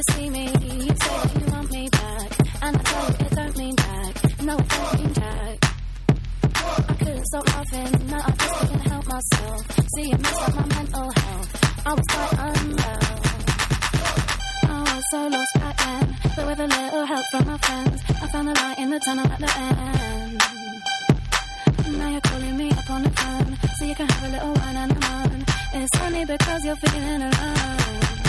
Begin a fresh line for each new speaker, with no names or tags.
you see me, you say that you want me back, and I tell you it don't mean back. No, it don't mean jack. I couldn't stop laughing, now I just couldn't help myself. See, it messed up my mental health. I was quite unwell. I was so lost back then, but with a little help from my friends, I found the light in the tunnel at the end. Now you're calling me up on the phone, so you can have a little wine and a moan. It's only because you're feeling alone.